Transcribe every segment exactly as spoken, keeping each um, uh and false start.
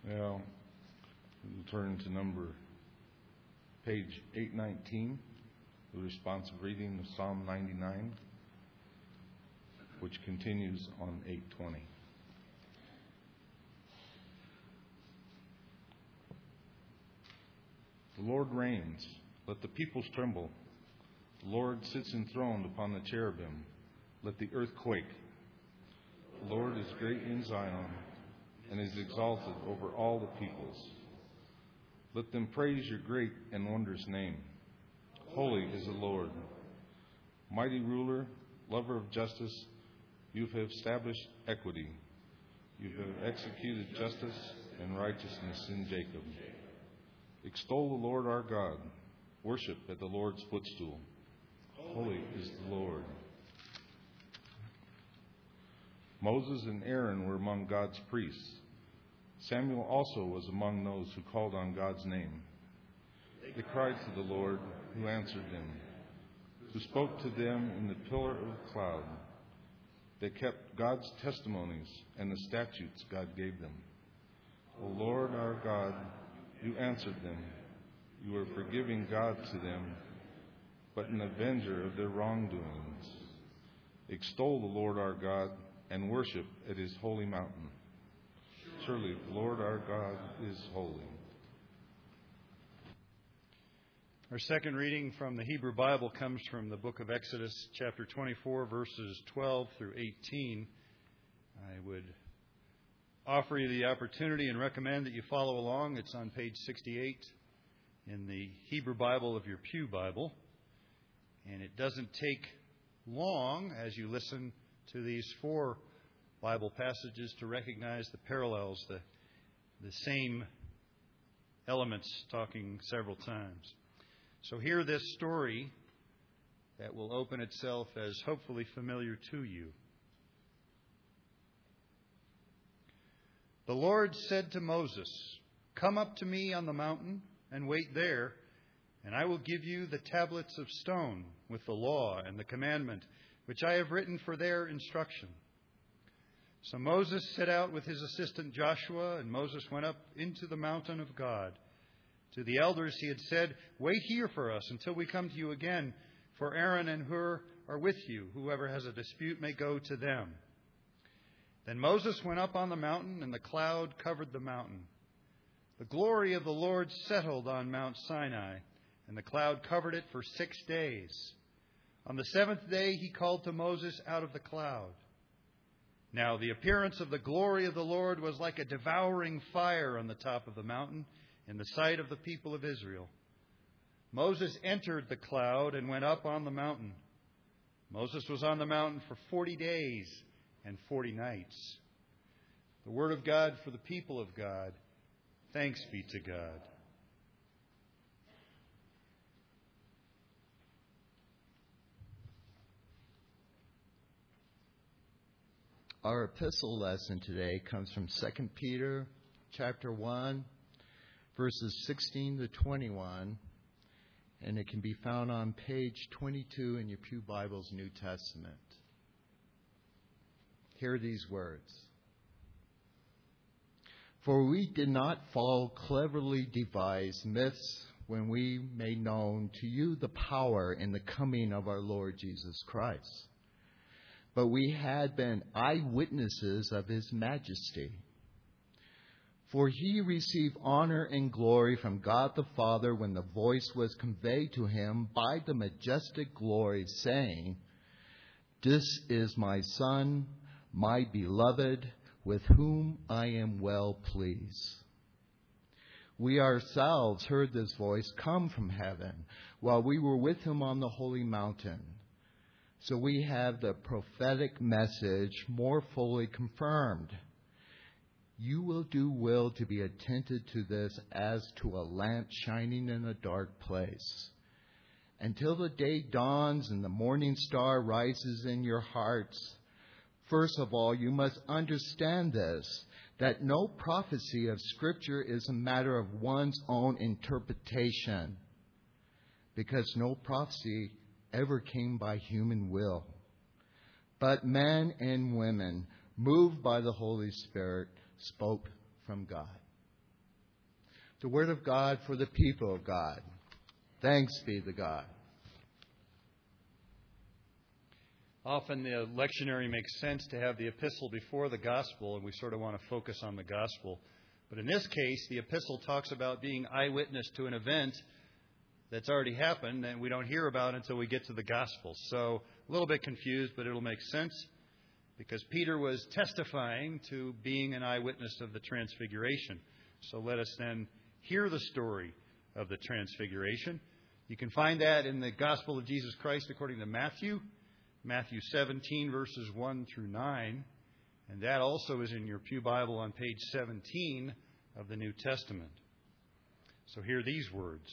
Well, we'll turn to number, page eight nineteen, the responsive reading of Psalm ninety-nine, which continues on eight twenty. The Lord reigns. Let the peoples tremble. The Lord sits enthroned upon the cherubim. Let the earth quake. The Lord is great in Zion and is exalted over all the peoples. Let them praise your great and wondrous name. Holy is the Lord. Mighty ruler, lover of justice, you have established equity. You have executed justice and righteousness in Jacob. Extol the Lord our God. Worship at the Lord's footstool. Holy is the Lord. Moses and Aaron were among God's priests. Samuel also was among those who called on God's name. They cried to the Lord, who answered them, who spoke to them in the pillar of the cloud. They kept God's testimonies and the statutes God gave them. O Lord our God, you answered them. You were forgiving God to them, but an avenger of their wrongdoings. Extol the Lord our God and worship at his holy mountain. Surely the Lord our God is holy. Our second reading from the Hebrew Bible comes from the book of Exodus, chapter twenty-four, verses twelve through eighteen. I would offer you the opportunity and recommend that you follow along. It's on page sixty-eight in the Hebrew Bible of your Pew Bible. And it doesn't take long as you listen to these four Bible passages to recognize the parallels, the, the same elements talking several times. So hear this story that will open itself as hopefully familiar to you. The Lord said to Moses, "Come up to me on the mountain and wait there, and I will give you the tablets of stone with the law and the commandment, which I have written for their instruction." So Moses set out with his assistant Joshua, and Moses went up into the mountain of God. To the elders he had said, "Wait here for us until we come to you again, for Aaron and Hur are with you. Whoever has a dispute may go to them." Then Moses went up on the mountain, and the cloud covered the mountain. The glory of the Lord settled on Mount Sinai, and the cloud covered it for six days. On the seventh day he called to Moses out of the cloud. Now the appearance of the glory of the Lord was like a devouring fire on the top of the mountain in the sight of the people of Israel. Moses entered the cloud and went up on the mountain. Moses was on the mountain for forty days and forty nights. The word of God for the people of God. Thanks be to God. Our epistle lesson today comes from Second Peter chapter one, verses sixteen to twenty-one, and it can be found on page twenty-two in your Pew Bible's New Testament. Hear these words. "For we did not follow cleverly devised myths when we made known to you the power and the coming of our Lord Jesus Christ. But we had been eyewitnesses of his majesty. For he received honor and glory from God the Father when the voice was conveyed to him by the majestic glory, saying, 'This is my Son, my beloved, with whom I am well pleased.' We ourselves heard this voice come from heaven while we were with him on the holy mountain. So we have the prophetic message more fully confirmed. You will do well to be attentive to this as to a lamp shining in a dark place, until the day dawns and the morning star rises in your hearts. First of all, you must understand this, that no prophecy of Scripture is a matter of one's own interpretation, because no prophecy ever came by human will. But men and women, moved by the Holy Spirit, spoke from God." The word of God for the people of God. Thanks be to God. Often the lectionary makes sense to have the epistle before the gospel, and we sort of want to focus on the gospel. But in this case, the epistle talks about being eyewitness to an event that's already happened, and we don't hear about it until we get to the gospel. So a little bit confused, but it'll make sense, because Peter was testifying to being an eyewitness of the transfiguration. So let us then hear the story of the transfiguration. You can find that in the Gospel of Jesus Christ according to Matthew, Matthew seventeen, verses one through nine. And that also is in your Pew Bible on page seventeen of the New Testament. So hear these words.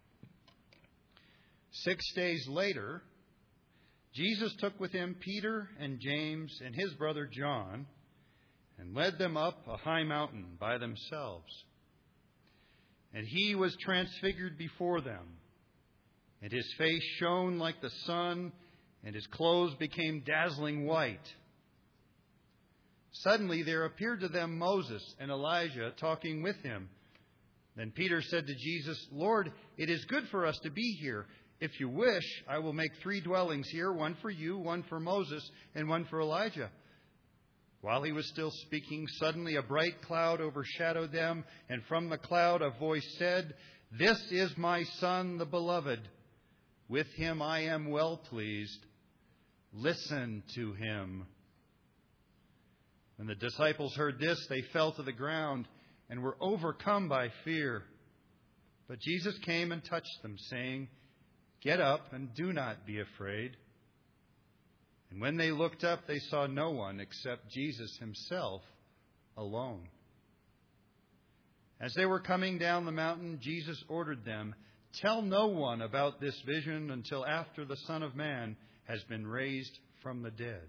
Six days later, Jesus took with him Peter and James and his brother John and led them up a high mountain by themselves. And he was transfigured before them, and his face shone like the sun, and his clothes became dazzling white. Suddenly there appeared to them Moses and Elijah talking with him. Then Peter said to Jesus, "Lord, it is good for us to be here. If you wish, I will make three dwellings here, one for you, one for Moses, and one for Elijah." While he was still speaking, suddenly a bright cloud overshadowed them, and from the cloud a voice said, "This is my Son, the Beloved. With him I am well pleased. Listen to him." When the disciples heard this, they fell to the ground and were overcome by fear. But Jesus came and touched them, saying, "Get up and do not be afraid." And when they looked up, they saw no one except Jesus himself alone. As they were coming down the mountain, Jesus ordered them, "Tell no one about this vision until after the Son of Man has been raised from the dead."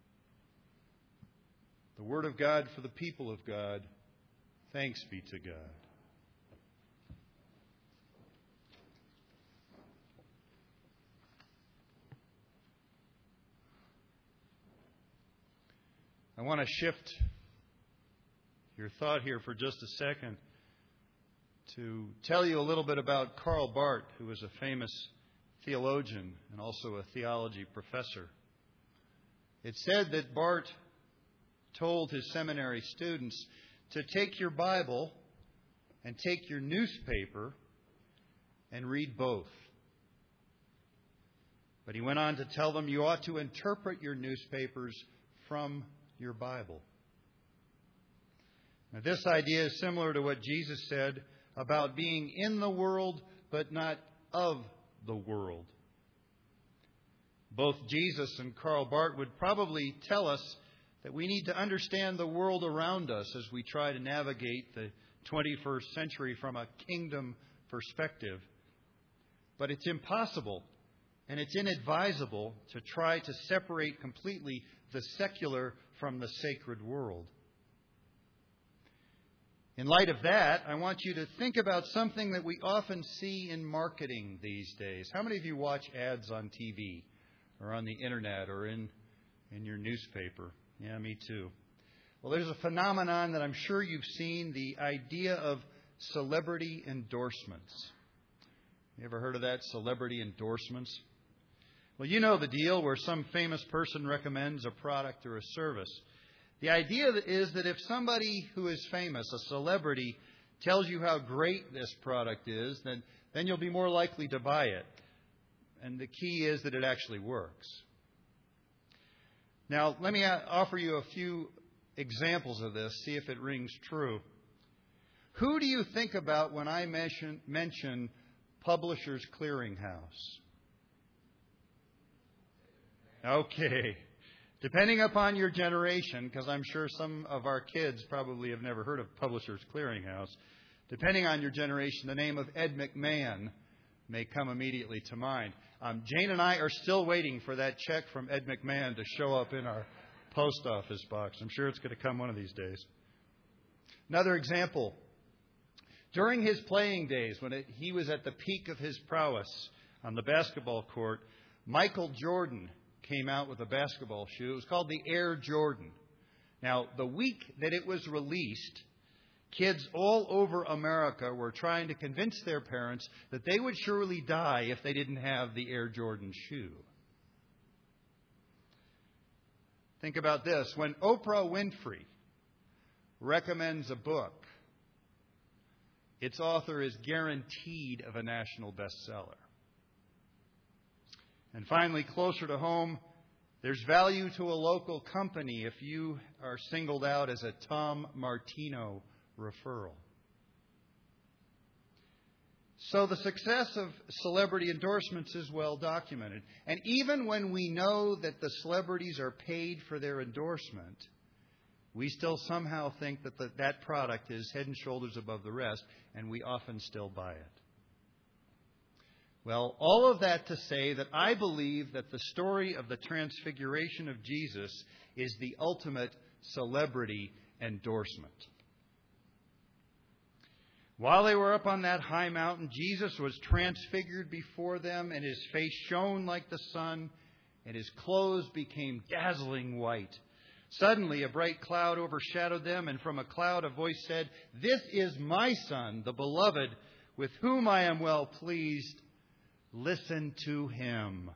The word of God for the people of God. Thanks be to God. I want to shift your thought here for just a second to tell you a little bit about Karl Barth, who was a famous theologian and also a theology professor. It's said that Barth told his seminary students to take your Bible and take your newspaper and read both. But he went on to tell them you ought to interpret your newspapers from your Bible. Now, this idea is similar to what Jesus said about being in the world, but not of the world. Both Jesus and Karl Barth would probably tell us that we need to understand the world around us as we try to navigate the twenty-first century from a kingdom perspective. But it's impossible and it's inadvisable to try to separate completely the secular from the sacred world. In light of that, I want you to think about something that we often see in marketing these days. How many of you watch ads on T V or on the internet or in, in your newspaper? Yeah, me too. Well, there's a phenomenon that I'm sure you've seen, the idea of celebrity endorsements. You ever heard of that, celebrity endorsements? Well, you know the deal where some famous person recommends a product or a service. The idea is that if somebody who is famous, a celebrity, tells you how great this product is, then, then you'll be more likely to buy it. And the key is that it actually works. Now, let me offer you a few examples of this, see if it rings true. Who do you think about when I mention, mention Publishers Clearinghouse? Okay. Depending upon your generation, because I'm sure some of our kids probably have never heard of Publishers Clearinghouse, depending on your generation, the name of Ed McMahon may come immediately to mind. Um, Jane and I are still waiting for that check from Ed McMahon to show up in our post office box. I'm sure it's going to come one of these days. Another example. During his playing days, when it, he was at the peak of his prowess on the basketball court, Michael Jordan came out with a basketball shoe. It was called the Air Jordan. Now, the week that it was released, Kids all over America were trying to convince their parents that they would surely die if they didn't have the Air Jordan shoe. Think about this. When Oprah Winfrey recommends a book, its author is guaranteed of a national bestseller. And finally, closer to home, there's value to a local company if you are singled out as a Tom Martino referral. So the success of celebrity endorsements is well documented. And even when we know that the celebrities are paid for their endorsement, we still somehow think that the, that product is head and shoulders above the rest, and we often still buy it. Well, all of that to say that I believe that the story of the transfiguration of Jesus is the ultimate celebrity endorsement. While they were up on that high mountain, Jesus was transfigured before them, and his face shone like the sun, and his clothes became dazzling white. Suddenly a bright cloud overshadowed them, and from a cloud a voice said, "This is my Son, the beloved, with whom I am well pleased. Listen to him."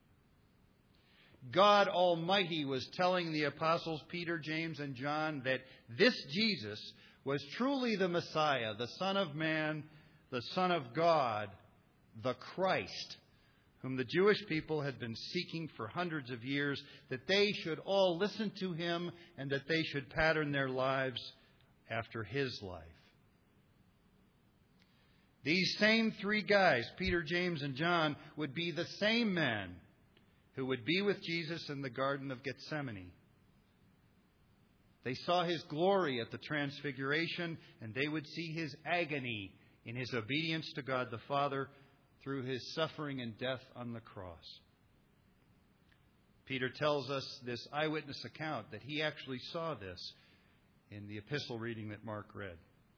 God Almighty was telling the apostles Peter, James, and John that this Jesus was truly the Messiah, the Son of Man, the Son of God, the Christ, whom the Jewish people had been seeking for hundreds of years, that they should all listen to him and that they should pattern their lives after his life. These same three guys, Peter, James, and John, would be the same men who would be with Jesus in the Garden of Gethsemane. They saw his glory at the Transfiguration, and they would see his agony in his obedience to God the Father through his suffering and death on the cross. Peter tells us this eyewitness account that he actually saw this in the epistle reading that Mark read.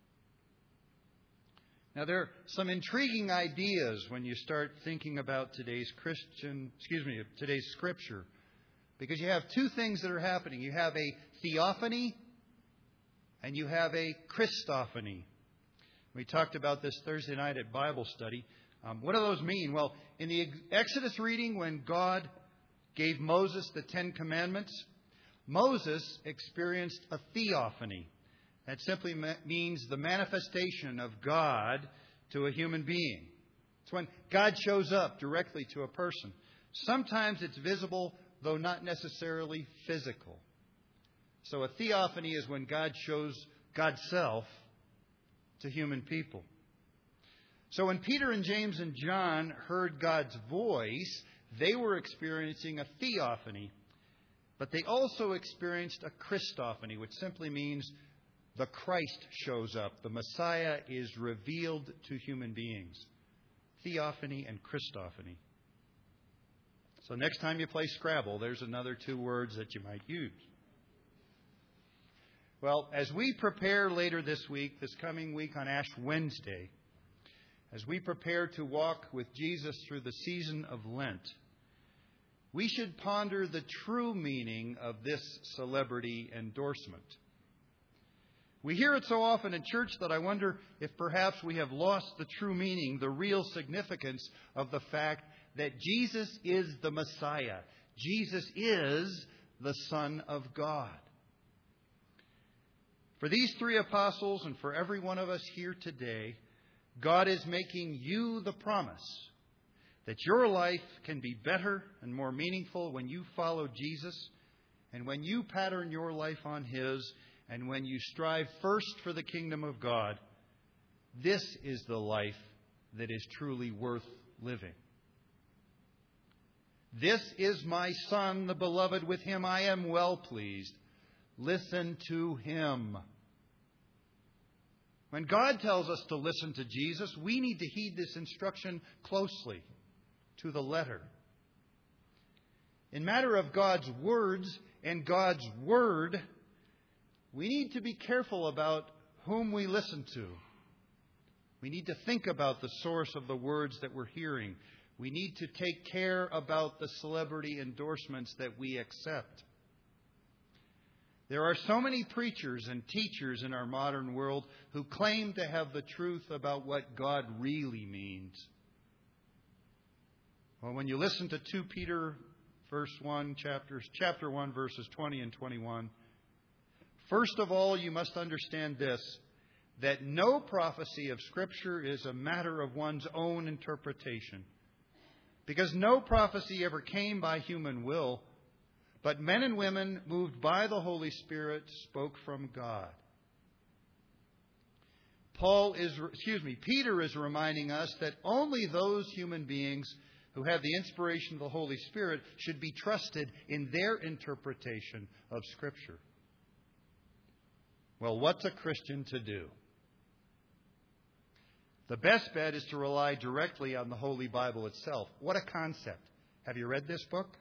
Now, there are some intriguing ideas when you start thinking about today's Christian, excuse me, today's Scripture, because you have two things that are happening. You have a theophany and you have a Christophany. We talked about this Thursday night at Bible study. Um, what do those mean? Well, in the Exodus reading, when God gave Moses the Ten Commandments, Moses experienced a theophany. That simply means the manifestation of God to a human being. It's when God shows up directly to a person. Sometimes it's visible, though not necessarily physical. So a theophany is when God shows God's self to human people. So when Peter and James and John heard God's voice, they were experiencing a theophany. But they also experienced a Christophany, which simply means the Christ shows up. The Messiah is revealed to human beings. Theophany and Christophany. So next time you play Scrabble, there's another two words that you might use. Well, as we prepare later this week, this coming week on Ash Wednesday, as we prepare to walk with Jesus through the season of Lent, we should ponder the true meaning of this celebrity endorsement. We hear it so often in church that I wonder if perhaps we have lost the true meaning, the real significance of the fact that Jesus is the Messiah. Jesus is the Son of God. For these three apostles and for every one of us here today, God is making you the promise that your life can be better and more meaningful when you follow Jesus and when you pattern your life on his and when you strive first for the kingdom of God. This is the life that is truly worth living. This is my Son, the beloved, with him I am well pleased. Listen to him. When God tells us to listen to Jesus, we need to heed this instruction closely, to the letter. In matter of God's words and God's word, we need to be careful about whom we listen to. We need to think about the source of the words that we're hearing. We need to take care about the celebrity endorsements that we accept. There are so many preachers and teachers in our modern world who claim to have the truth about what God really means. Well, when you listen to Second Peter verse one, chapters, chapter one, verses twenty and twenty-one, first of all, you must understand this, that no prophecy of Scripture is a matter of one's own interpretation. Because no prophecy ever came by human will, but men and women moved by the Holy Spirit spoke from God. Paul is, excuse me, Peter is reminding us that only those human beings who have the inspiration of the Holy Spirit should be trusted in their interpretation of Scripture. Well, what's a Christian to do? The best bet is to rely directly on the Holy Bible itself. What a concept. Have you read this book?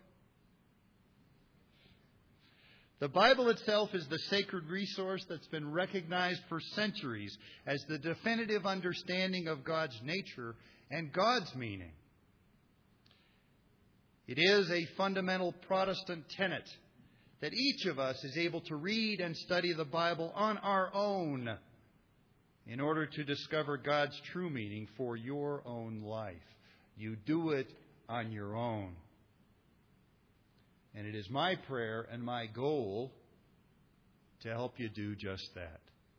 The Bible itself is the sacred resource that's been recognized for centuries as the definitive understanding of God's nature and God's meaning. It is a fundamental Protestant tenet that each of us is able to read and study the Bible on our own in order to discover God's true meaning for your own life. You do it on your own. And it is my prayer and my goal to help you do just that.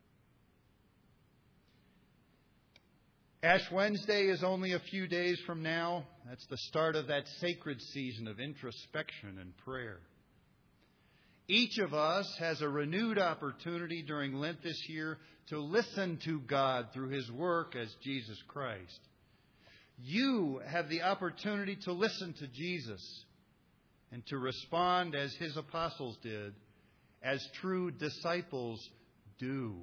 Ash Wednesday is only a few days from now. That's the start of that sacred season of introspection and prayer. Each of us has a renewed opportunity during Lent this year to listen to God through His work as Jesus Christ. You have the opportunity to listen to Jesus and to respond as His apostles did, as true disciples do.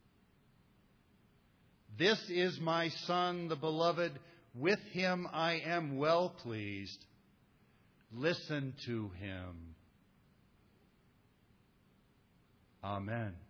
This is my Son, the beloved. With Him I am well pleased. Listen to Him. Amen.